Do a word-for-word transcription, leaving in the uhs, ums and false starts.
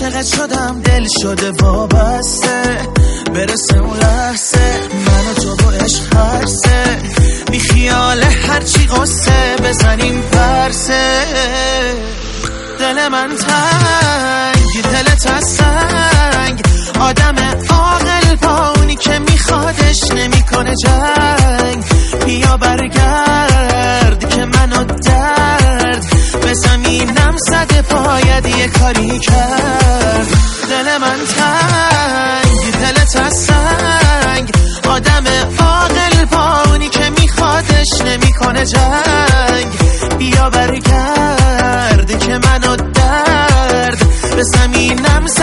عاشقت شدم، دل شده وابسته، برسه اون لحظه من و تو با عشق هرسه، بی خیال هرچی قصه بزنیم پرسه. دل من تنگ، دلت از سنگ، آدم عاقل پاونی که میخوادش نمیکنه جنگ. بیا برگرد که منو درد به زمینم زده، باید یه کاری کرد. دل من تنگ، دلت از سنگ، آدم عاقل پاونی که میخوادش نمیکنه جنگ. بیا برگرد که منو درد به زمینم زده.